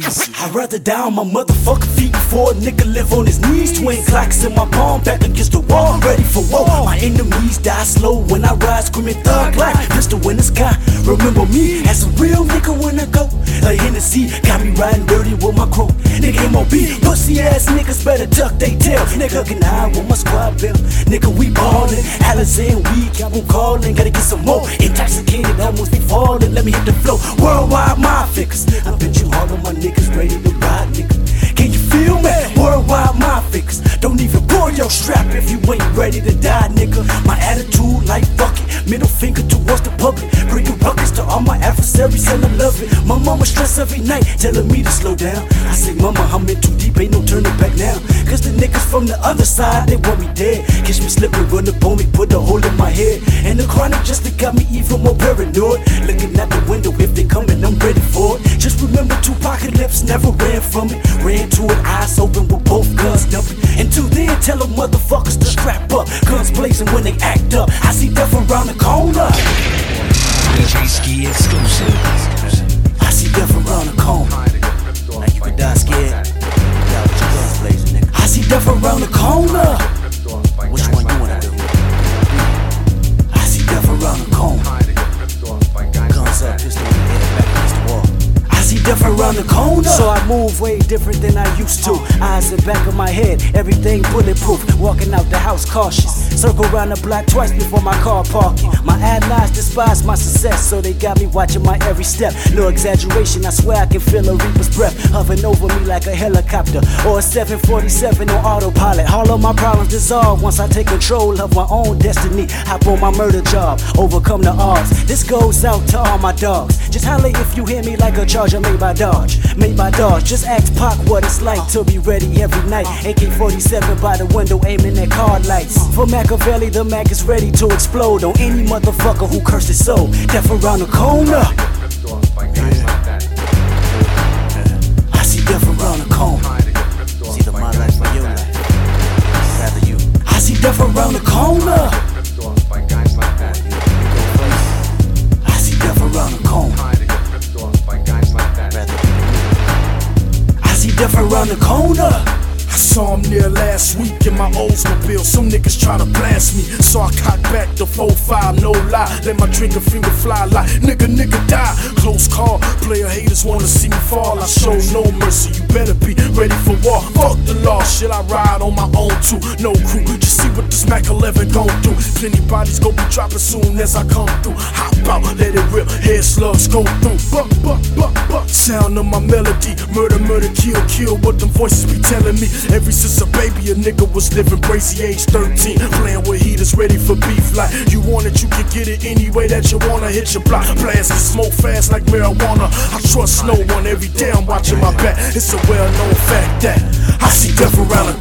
I'd rather die on my motherfucking feet before a nigga live on his knees. Twin clocks in my palm, back against the wall, ready for war. My enemies die slow when I ride, screaming thug life. Pistol in the sky, remember me as a real nigga when I go. A Hennessy got me riding dirty with my crew. Nigga MOB, pussy ass niggas better tuck they tail. Nigga can hide with my squad bill. Nigga we ballin', Alizé and we keep on callin'. Gotta get some more intoxicated, almost be falling. Let me hit the flow, worldwide my figures. I bet you all of my niggas ready to ride, nigga. Can you feel me? Worldwide my figures. Don't even pull your strap if you ain't ready to die, nigga. My attitude like fuck it, middle finger towards the public. Bringing ruckus to all my adversaries and I love it. My mama stress every night, telling me to slow down. I say, mama, I'm in too deep, ain't no turning back now. Cause the niggas from the other side, they want me dead. Catch me slipping, run up on me, put a hole in my head. And the chronic just got me even more paranoid. Looking out the window, if they coming, I'm ready for it. Just remember Tupacalypse never ran from it. Ran to it, eyes open with both guns dumping. Until then, tell them motherfuckers to strap up. Guns blazing when they act up. I see death around the corner. DJ Ski exclusive. I see death around the corner. Now you could die scared. Yeah, with your guns blazing, nigga. I see death around the corner. Which one you wanna do? I see death around the corner. Guns up, pistol in the head, back against the wall. I see death around the corner. So I move way different than I used to. Eyes in back of my head, everything bulletproof. Walking out the house cautious. Circle around the block twice before my car parking. My allies despise my success, so they got me watching my every step. No exaggeration, I swear I can feel a reaper's breath hovering over me like a helicopter or a 747 on autopilot. All of my problems dissolve once I take control of my own destiny. Hop on my murder job, overcome the odds. This goes out to all my dogs. Just holler if you hear me like a charger made by Dodge. Made by Dodge. Just ask Pac what it's like to be ready every night. AK-47 by the window aiming at car lights. For Machiavelli, the Mac is ready to explode on any motherfucker who curses so. Death around the corner. I see death around the corner. It's either my life or your life. Rather you. I see death around the corner. I see death around the corner. I see death around the corner. I saw him there last week in my Oldsmobile. Some niggas try to blast me, so I cock back the 4-5, no lie. Let my trigger finger fly like nigga die. Close call, player haters wanna see me fall. I show no mercy, you better be ready for war. Fuck the law, shit, I ride on my own too. No crew, just see what this Mac 11 gon' do. Plenty bodies gon' be dropping soon as I come through. Hop out, let it rip, head slugs go through. Buck, sound of my melody. Murder, kill, what them voices be telling me. Ever since a baby, a nigga was living crazy, age 13. Playing with heaters, ready for beef. Like you want it, you can get it any way that you wanna. Hit your block, blast and smoke fast like marijuana. I trust no one, every day I'm watching my back. It's a well-known fact that I see death around the